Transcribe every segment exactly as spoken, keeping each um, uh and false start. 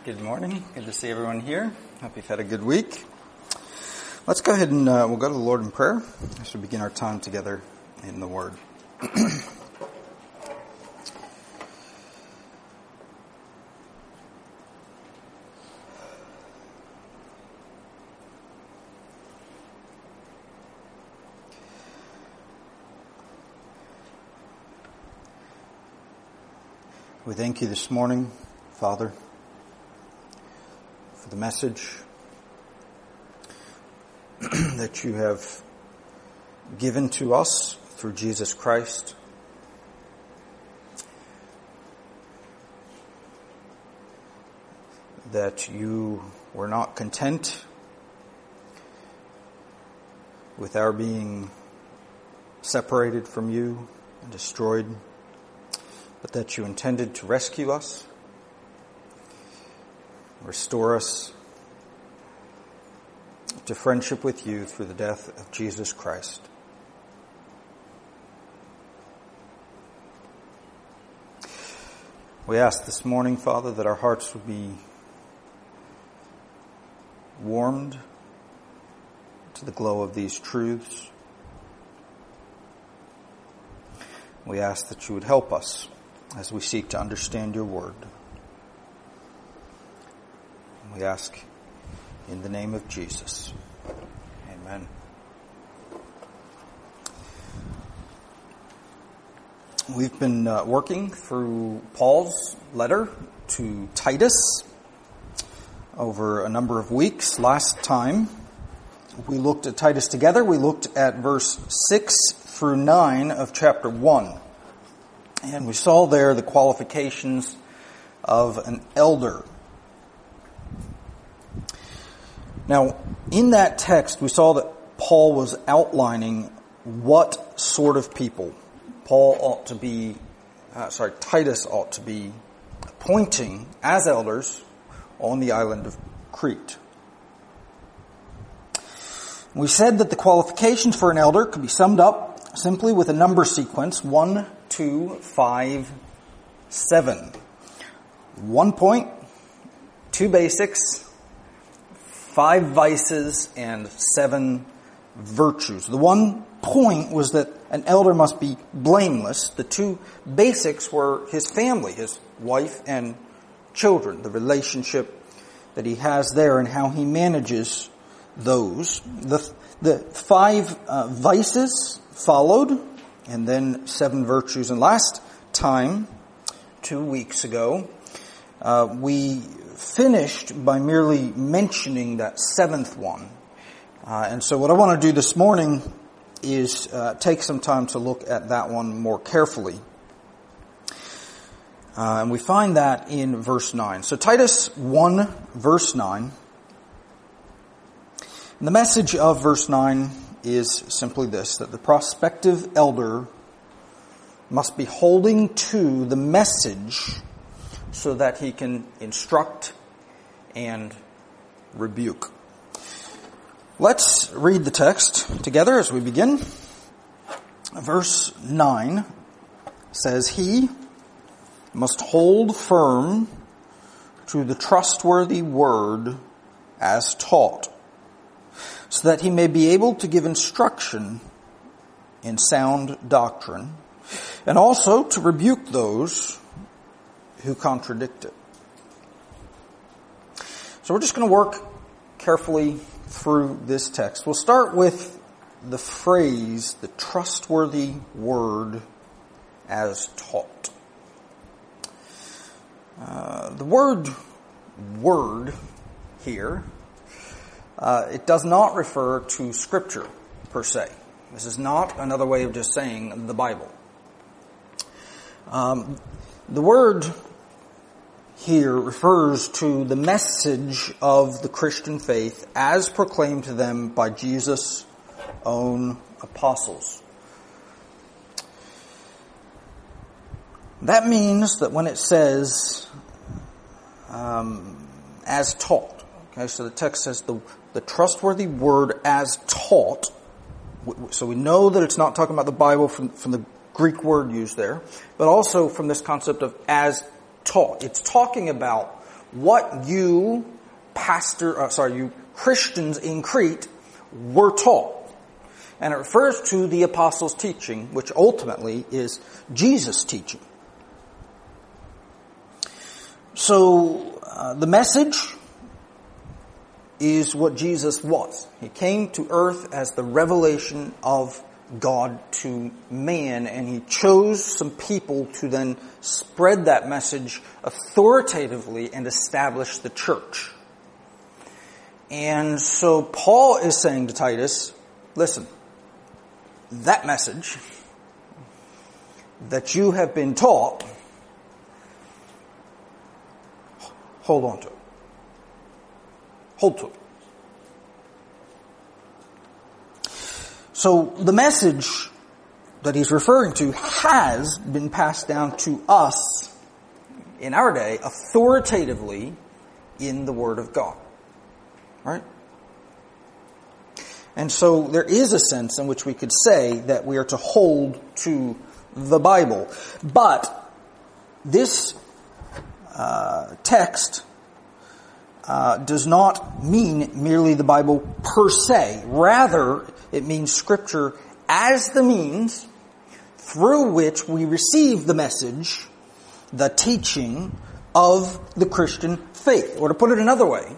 Good morning. Good to see everyone here. Hope you've had a good week. Let's go ahead and uh, we'll go to the Lord in prayer as we begin our time together in the Word. We thank you this morning, Father, for the message that you have given to us through Jesus Christ. That you were not content with our being separated from you and destroyed, but that you intended to rescue us, restore us to friendship with you through the death of Jesus Christ. We ask this morning, Father, that our hearts would be warmed to the glow of these truths. We ask that you would help us as we seek to understand your word. We ask in the name of Jesus. Amen. We've been uh, working through Paul's letter to Titus over a number of weeks. Last time we looked at Titus together. We looked at verse six through nine of chapter one. And we saw there the qualifications of an elder. Now, in that text, we saw that Paul was outlining what sort of people Paul ought to be, uh, sorry, Titus ought to be appointing as elders on the island of Crete. We said that the qualifications for an elder could be summed up simply with a number sequence, one, two, five, seven. One point, two basics, five vices, and seven virtues. The one point was that an elder must be blameless. The two basics were his family, his wife and children, the relationship that he has there and how he manages those. The, the five uh, vices followed, and then seven virtues. And last time, two weeks ago, uh, we finished by merely mentioning that seventh one. Uh, and so what I want to do this morning is uh, take some time to look at that one more carefully. Uh, and we find that in verse nine. So Titus one, verse nine. And the message of verse nine is simply this, that the prospective elder must be holding to the message so that he can instruct and rebuke. Let's read the text together as we begin. Verse nine says, "He must hold firm to the trustworthy word as taught, so that he may be able to give instruction in sound doctrine, and also to rebuke those who contradict it." So we're just going to work carefully through this text. We'll start with the phrase, the trustworthy word as taught. Uh, the word word here, uh, it does not refer to Scripture per se. This is not another way of just saying the Bible. Um, the word here refers to the message of the Christian faith as proclaimed to them by Jesus' own apostles. That means that when it says um, as taught, okay, so the text says the, the trustworthy word as taught, so we know that it's not talking about the Bible from, from the Greek word used there, but also from this concept of as taught. It's talking about what you pastor, uh, sorry, you Christians in Crete were taught. And it refers to the apostles' teaching, which ultimately is Jesus' teaching. So, uh, the message is what Jesus was. He came to earth as the revelation of God to man, and he chose some people to then spread that message authoritatively and establish the church. And so Paul is saying to Titus, listen, that message that you have been taught, hold on to it. Hold to it. So the message that he's referring to has been passed down to us in our day authoritatively in the Word of God. Right? And so there is a sense in which we could say that we are to hold to the Bible. But this uh, text uh, does not mean merely the Bible per se. Rather, it means Scripture as the means through which we receive the message, the teaching of the Christian faith. Or to put it another way,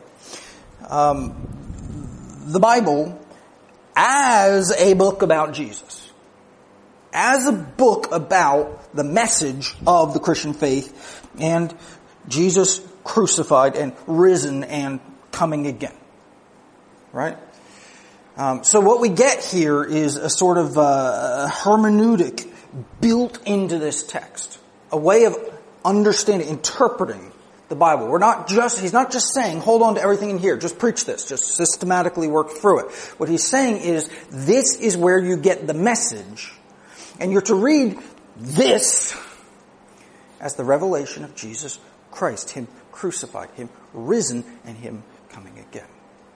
um, the Bible as a book about Jesus, as a book about the message of the Christian faith and Jesus crucified and risen and coming again. Right? Um, so what we get here is a sort of uh, hermeneutic built into this text, a way of understanding, interpreting the Bible. We're not just, he's not just saying, hold on to everything in here, just preach this, just systematically work through it. What he's saying is, this is where you get the message, and you're to read this as the revelation of Jesus Christ, Him crucified, Him risen, and Him coming again.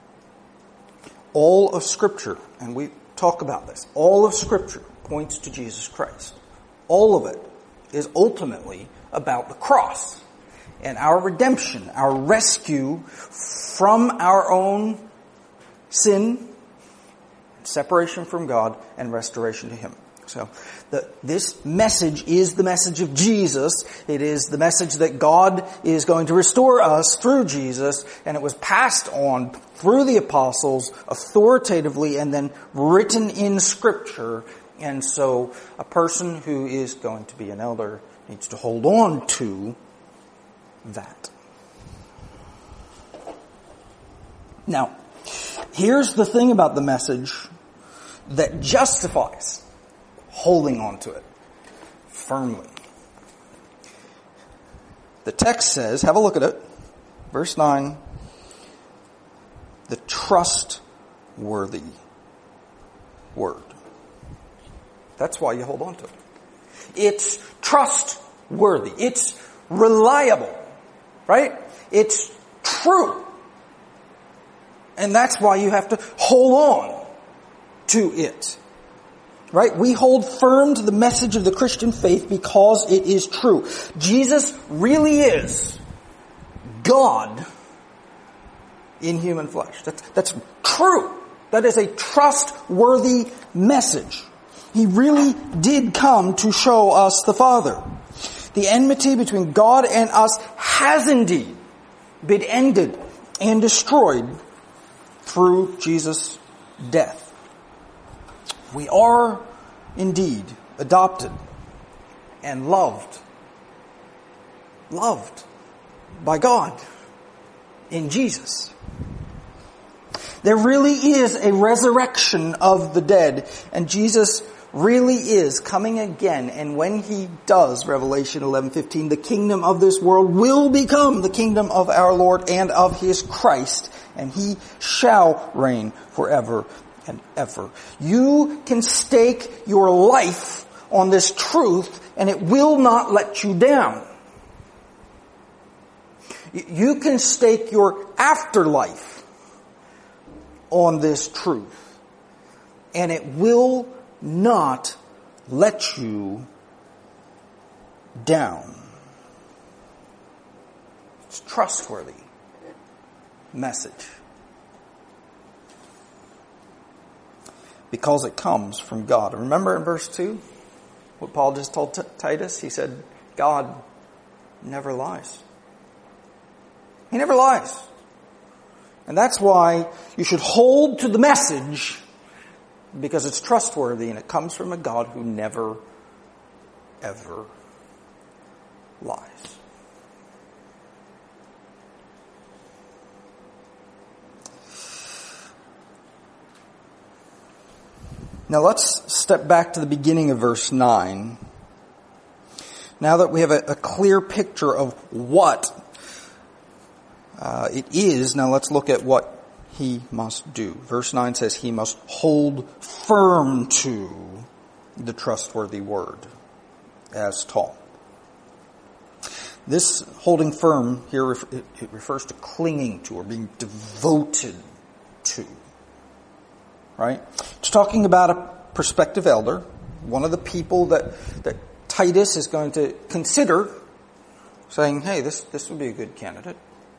All of Scripture, and we talk about this, all of Scripture points to Jesus Christ. All of it is ultimately about the cross and our redemption, our rescue from our own sin, separation from God, and restoration to Him. So the, this message is the message of Jesus. It is the message that God is going to restore us through Jesus, and it was passed on through the apostles authoritatively and then written in Scripture. And so a person who is going to be an elder needs to hold on to that. Now, here's the thing about the message that justifies holding on to it firmly. The text says, have a look at it, verse nine, the trustworthy word. That's why you hold on to it. It's trustworthy. It's reliable. Right? It's true. And that's why you have to hold on to it. Right? We hold firm to the message of the Christian faith because it is true. Jesus really is God in human flesh. That's, that's true. That is a trustworthy message. He really did come to show us the Father. The enmity between God and us has indeed been ended and destroyed through Jesus' death. We are indeed adopted and loved, loved by God in Jesus. There really is a resurrection of the dead, and Jesus really is coming again, and when He does, Revelation eleven fifteen, the kingdom of this world will become the kingdom of our Lord and of His Christ, and He shall reign forever and ever. You can stake your life on this truth, and it will not let you down. You can stake your afterlife on this truth, and it will not let you down. It's trustworthy message. Because it comes from God. Remember in verse two, what Paul just told T- Titus? He said, God never lies. He never lies. And that's why you should hold to the message, because it's trustworthy and it comes from a God who never, ever lies. Now let's step back to the beginning of verse nine. Now that we have a, a clear picture of what uh, it is, now let's look at what he must do. Verse nine says he must hold firm to the trustworthy word as taught. This holding firm here, it refers to clinging to or being devoted to. Right? It's talking about a prospective elder, one of the people that, that Titus is going to consider, saying, hey, this, this would be a good candidate.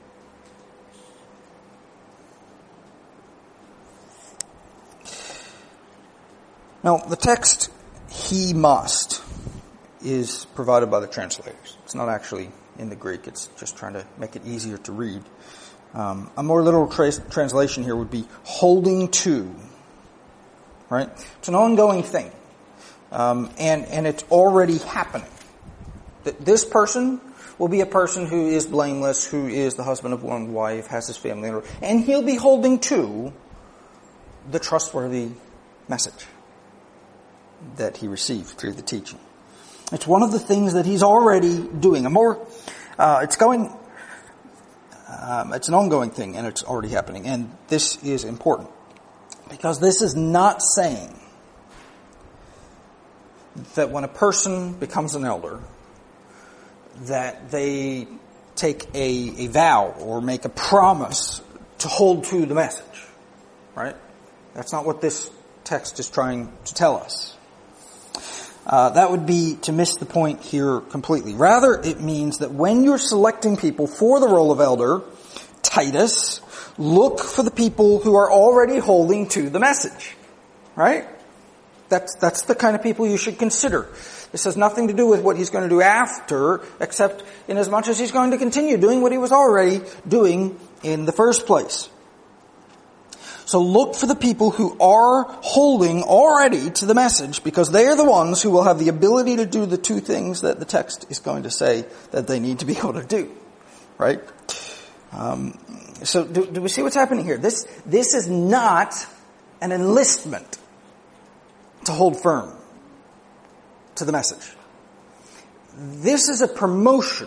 Now, the text, he must, is provided by the translators. It's not actually in the Greek. It's just trying to make it easier to read. Um, a more literal tra- translation here would be holding to. Right? It's an ongoing thing. Um, and, and it's already happening. That this person will be a person who is blameless, who is the husband of one wife, has his family in order, and he'll be holding to the trustworthy message that he received through the teaching. It's one of the things that he's already doing. A more, uh, it's going, um, it's an ongoing thing, and it's already happening. And this is important. Because this is not saying that when a person becomes an elder, that they take a, a vow or make a promise to hold to the message. Right? That's not what this text is trying to tell us. Uh, that would be to miss the point here completely. Rather, it means that when you're selecting people for the role of elder, Titus, look for the people who are already holding to the message. Right? That's, that's the kind of people you should consider. This has nothing to do with what he's going to do after, except in as much as he's going to continue doing what he was already doing in the first place. So look for the people who are holding already to the message, because they are the ones who will have the ability to do the two things that the text is going to say that they need to be able to do. Right? Um, so do, do we see what's happening here? This, this is not an enlistment to hold firm to the message. This is a promotion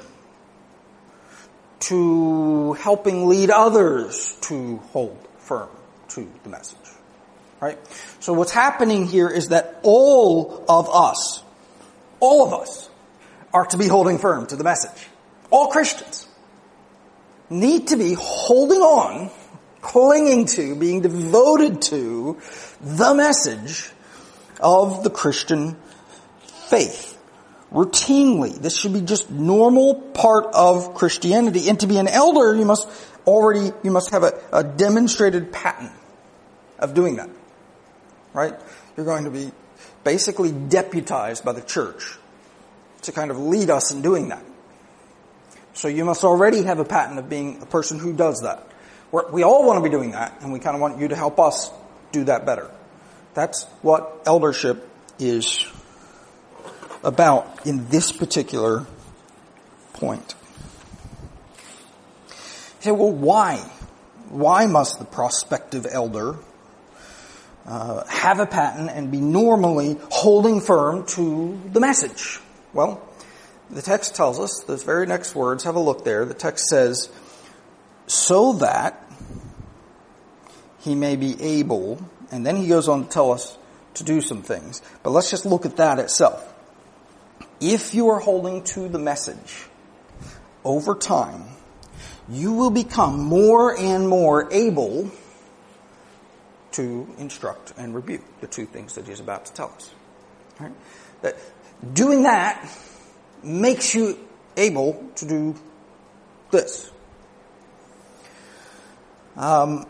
to helping lead others to hold firm to the message. Right? So what's happening here is that all of us, all of us, are to be holding firm to the message. All Christians need to be holding on, clinging to, being devoted to the message of the Christian faith. Routinely. This should be just normal part of Christianity. And to be an elder, you must already, you must have a, a demonstrated pattern of doing that. Right? You're going to be basically deputized by the church to kind of lead us in doing that. So you must already have a pattern of being a person who does that. We're, we all want to be doing that, and we kind of want you to help us do that better. That's what eldership is about in this particular point. You say, well, why? Why must the prospective elder uh, have a pattern and be normally holding firm to the message? Well, the text tells us, those very next words, have a look there. The text says, so that he may be able, and then he goes on to tell us to do some things. But let's just look at that itself. If you are holding to the message over time, you will become more and more able to instruct and rebuke, the two things that he's about to tell us. Right? That doing that makes you able to do this. Um,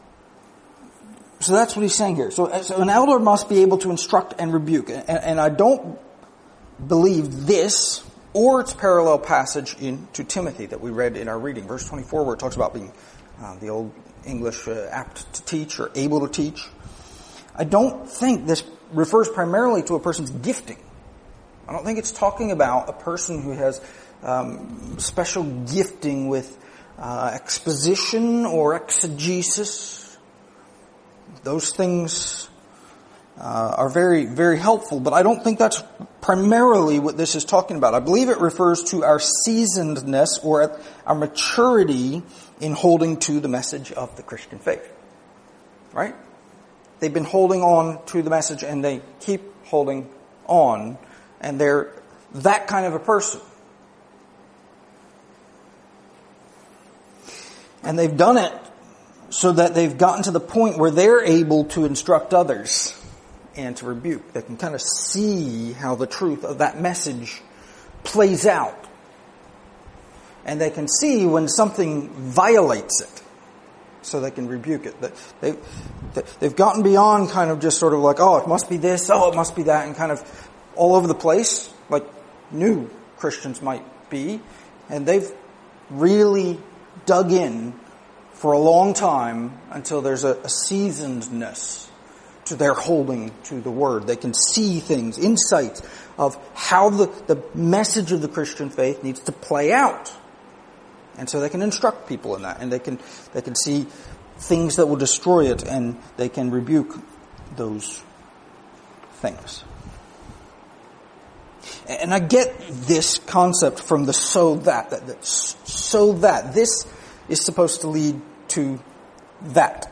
so that's what he's saying here. So, so an elder must be able to instruct and rebuke. And, and I don't believe this or its parallel passage in to Timothy that we read in our reading. Verse twenty-four, where it talks about being uh, the old English uh, apt to teach or able to teach. I don't think this refers primarily to a person's gifting. I don't think it's talking about a person who has um, special gifting with uh, exposition or exegesis. Those things uh, are very, very helpful, but I don't think that's primarily what this is talking about. I believe it refers to our seasonedness or our maturity in holding to the message of the Christian faith. Right? They've been holding on to the message and they keep holding on, and they're that kind of a person. And they've done it so that they've gotten to the point where they're able to instruct others and to rebuke. They can kind of see how the truth of that message plays out. And they can see when something violates it, so they can rebuke it. They, they've gotten beyond kind of just sort of like, oh, it must be this, oh, it must be that, and kind of all over the place, like new Christians might be. And they've really dug in for a long time until there's a, a seasonedness to their holding to the Word. They can see things, insights of how the, the message of the Christian faith needs to play out. And so they can instruct people in that, and they can they can see things that will destroy it, and they can rebuke those things. And I get this concept from the so that, that, that so that this is supposed to lead to that.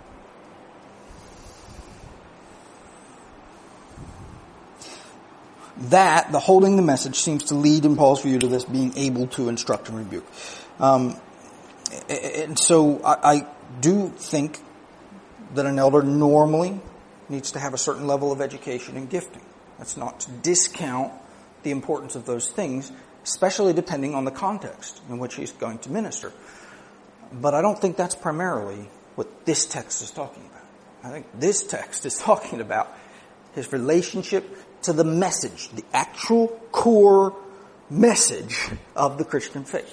That, the holding the message, seems to lead in Paul's view to this being able to instruct and rebuke. Um, and so I, I do think that an elder normally needs to have a certain level of education and gifting. That's not to discount the importance of those things, especially depending on the context in which he's going to minister. But I don't think that's primarily what this text is talking about. I think this text is talking about his relationship to the message, the actual core message of the Christian faith.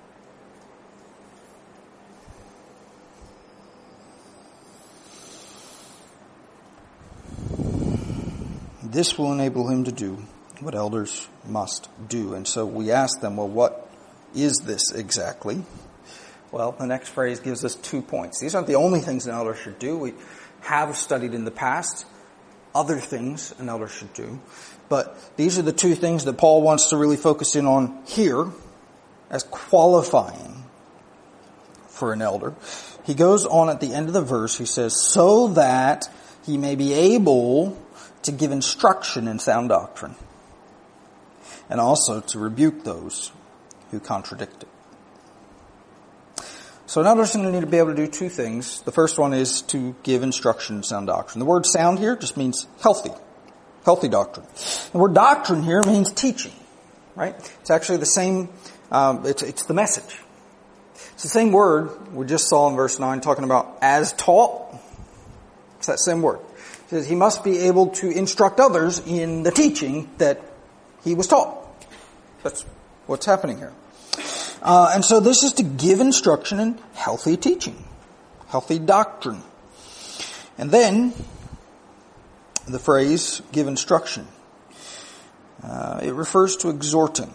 This will enable him to do what elders must do. And so we ask them, well, what is this exactly? Well, the next phrase gives us two points. These aren't the only things an elder should do. We have studied in the past other things an elder should do. But these are the two things that Paul wants to really focus in on here as qualifying for an elder. He goes on at the end of the verse, he says, so that he may be able to give instruction in sound doctrine, and also to rebuke those who contradict it. So an elder is going to need to be able to do two things. The first one is to give instruction in sound doctrine. The word sound here just means healthy, healthy doctrine. The word doctrine here means teaching, right? It's actually the same, um, it's, it's the message. It's the same word we just saw in verse nine talking about as taught. It's that same word. It says he must be able to instruct others in the teaching that he was taught. That's what's happening here. Uh, and so this is to give instruction in healthy teaching, healthy doctrine. And then the phrase, give instruction. Uh, it refers to exhorting.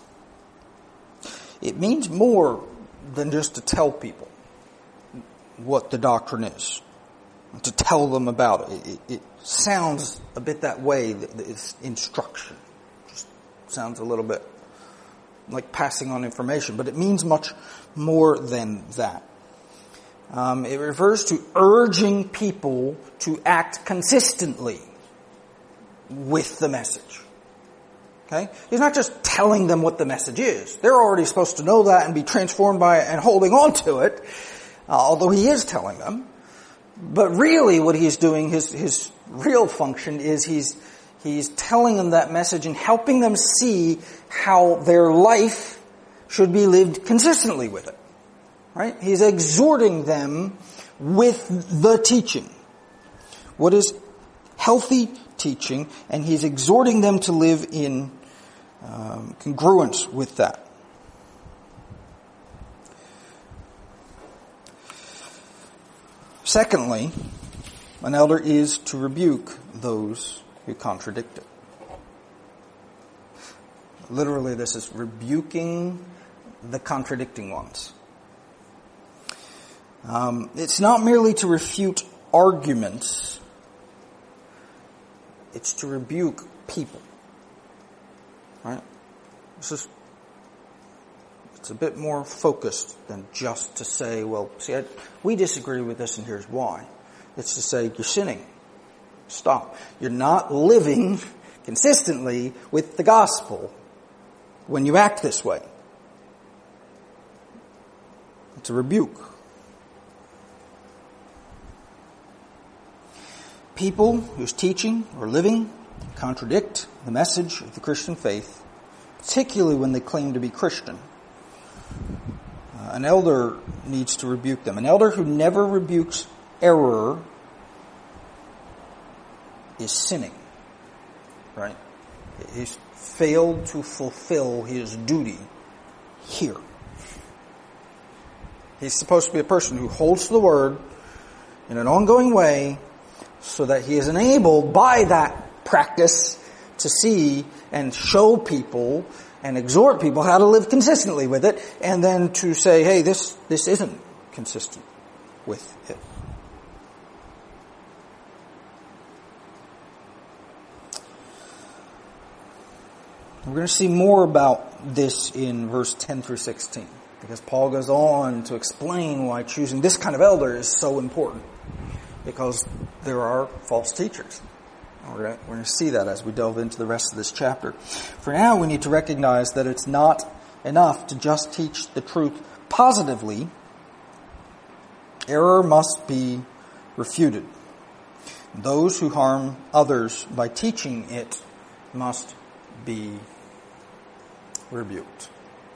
It means more than just to tell people what the doctrine is, to tell them about it. It, it sounds a bit that way, that it's instruction. Just sounds a little bit like passing on information, but it means much more than that. Um, it refers to urging people to act consistently with the message. Okay? He's not just telling them what the message is. They're already supposed to know that and be transformed by it and holding on to it, uh, although he is telling them. But really what he's doing, his, his real function is he's He's telling them that message and helping them see how their life should be lived consistently with it. Right? He's exhorting them with the teaching. What is healthy teaching, and he's exhorting them to live in um, congruence with that. Secondly, an elder is to rebuke those who contradict it. Literally, this is rebuking the contradicting ones. Um, it's not merely to refute arguments. It's to rebuke people. Right? This is, it's a bit more focused than just to say, well, see, I, we disagree with this and here's why. It's to say, you're sinning. Stop. You're not living consistently with the gospel when you act this way. It's a rebuke. People whose teaching or living contradict the message of the Christian faith, particularly when they claim to be Christian, uh, an elder needs to rebuke them. An elder who never rebukes error is sinning. Right? He's failed to fulfill his duty here. He's supposed to be a person who holds to the word in an ongoing way so that he is enabled by that practice to see and show people and exhort people how to live consistently with it, and then to say, hey, this, this isn't consistent with it. We're going to see more about this in verse ten through sixteen, because Paul goes on to explain why choosing this kind of elder is so important, because there are false teachers. We're going, to, we're going to see that as we delve into the rest of this chapter. For now, we need to recognize that it's not enough to just teach the truth positively. Error must be refuted. Those who harm others by teaching it must be rebuked.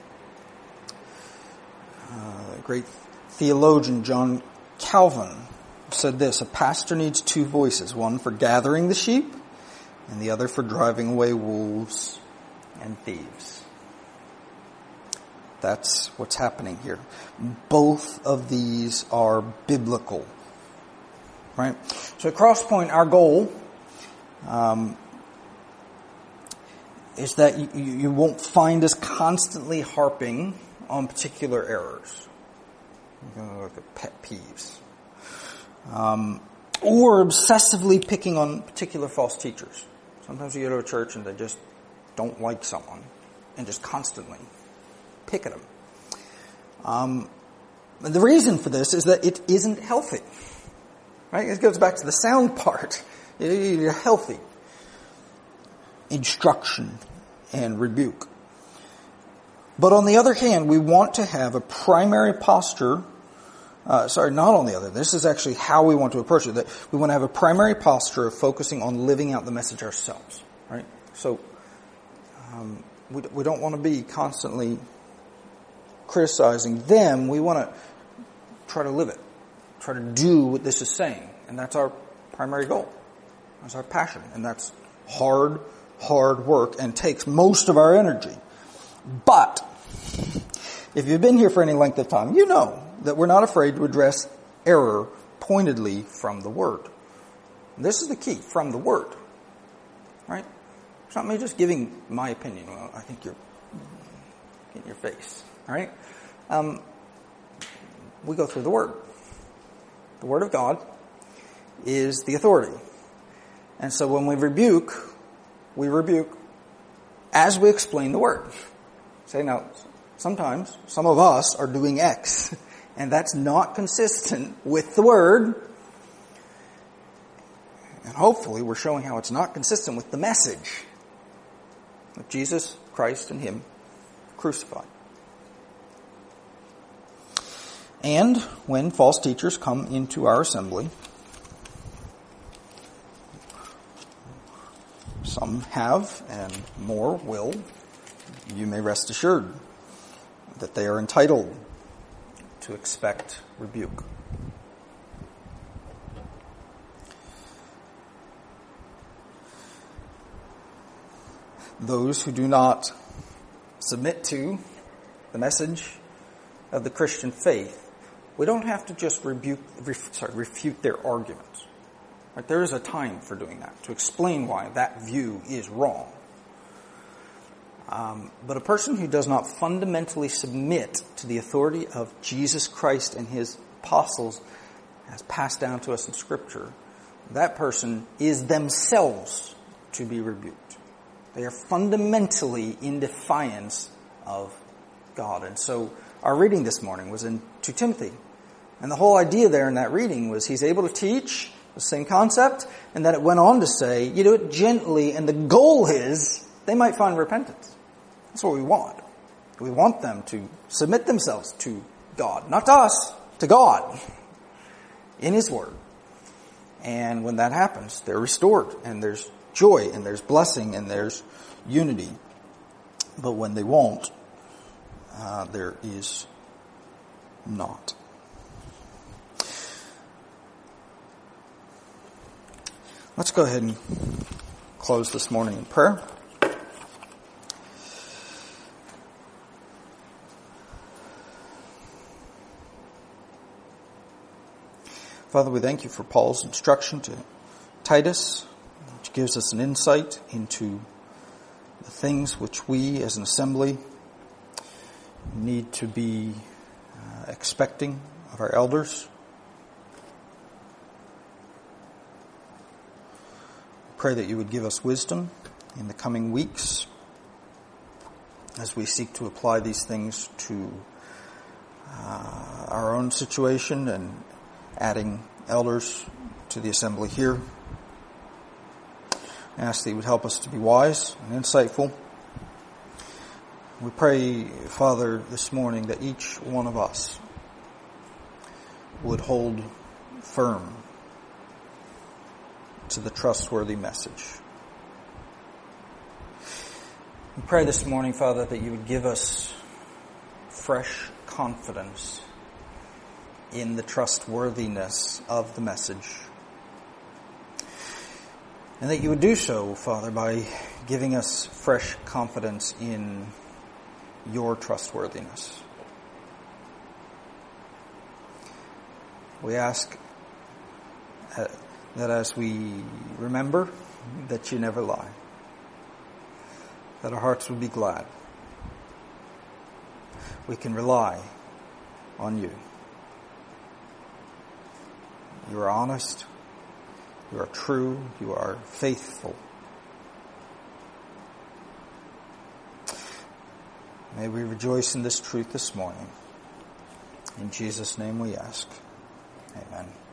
Uh, the great theologian John Calvin said this: a pastor needs two voices, one for gathering the sheep and the other for driving away wolves and thieves. That's what's happening here. Both of these are biblical. Right? So at Crosspoint, our goal um, is that you, you won't find us constantly harping on particular errors. You're going to look at pet peeves. Um, or obsessively picking on particular false teachers. Sometimes you go to a church and they just don't like someone and just constantly pick at them. Um, and the reason for this is that it isn't healthy. Right? It goes back to the sound part. You're healthy. Instruction and rebuke. But on the other hand, we want to have a primary posture. Uh, sorry, not on the other. This is actually how we want to approach it. That we want to have a primary posture of focusing on living out the message ourselves. Right? So um, we, we don't want to be constantly criticizing them. We want to try to live it. Try to do what this is saying. And that's our primary goal. That's our passion. And that's hard, hard work and takes most of our energy. But if you've been here for any length of time, you know that we're not afraid to address error pointedly from the Word. And this is the key, from the Word. Right? It's not me just giving my opinion. Well, I think you're in your face. All right? Um, we go through the Word. The Word of God is the authority. And so when we rebuke, we rebuke as we explain the Word. Say, now, sometimes some of us are doing X, and that's not consistent with the Word. And hopefully we're showing how it's not consistent with the message of Jesus Christ and Him crucified. And when false teachers come into our assembly, some have and more will, you may rest assured that they are entitled to expect rebuke. Those who do not submit to the message of the Christian faith, we don't have to just rebuke, ref, sorry, refute their arguments. Right? There is a time for doing that, to explain why that view is wrong. Um, but a person who does not fundamentally submit to the authority of Jesus Christ and his apostles, as passed down to us in Scripture, that person is themselves to be rebuked. They are fundamentally in defiance of God. And so our reading this morning was in Second Timothy. And the whole idea there in that reading was he's able to teach the same concept, and then it went on to say, you do it gently, and the goal is they might find repentance. That's what we want. We want them to submit themselves to God. Not to us, to God. In his word. And when that happens, they're restored, and there's joy, and there's blessing, and there's unity. But when they won't, uh, there is not. Let's go ahead and close this morning in prayer. Father, we thank you for Paul's instruction to Titus, which gives us an insight into the things which we as an assembly need to be uh, expecting of our elders. Pray that you would give us wisdom in the coming weeks as we seek to apply these things to uh, our own situation and adding elders to the assembly here. I ask that you would help us to be wise and insightful. We pray, Father, this morning that each one of us would hold firm to the trustworthy message. We pray this morning, Father, that you would give us fresh confidence in the trustworthiness of the message. And that you would do so, Father, by giving us fresh confidence in your trustworthiness. We ask uh, that as we remember that you never lie, that our hearts would be glad. We can rely on you. You are honest. You are true. You are faithful. May we rejoice in this truth this morning. In Jesus' name we ask. Amen.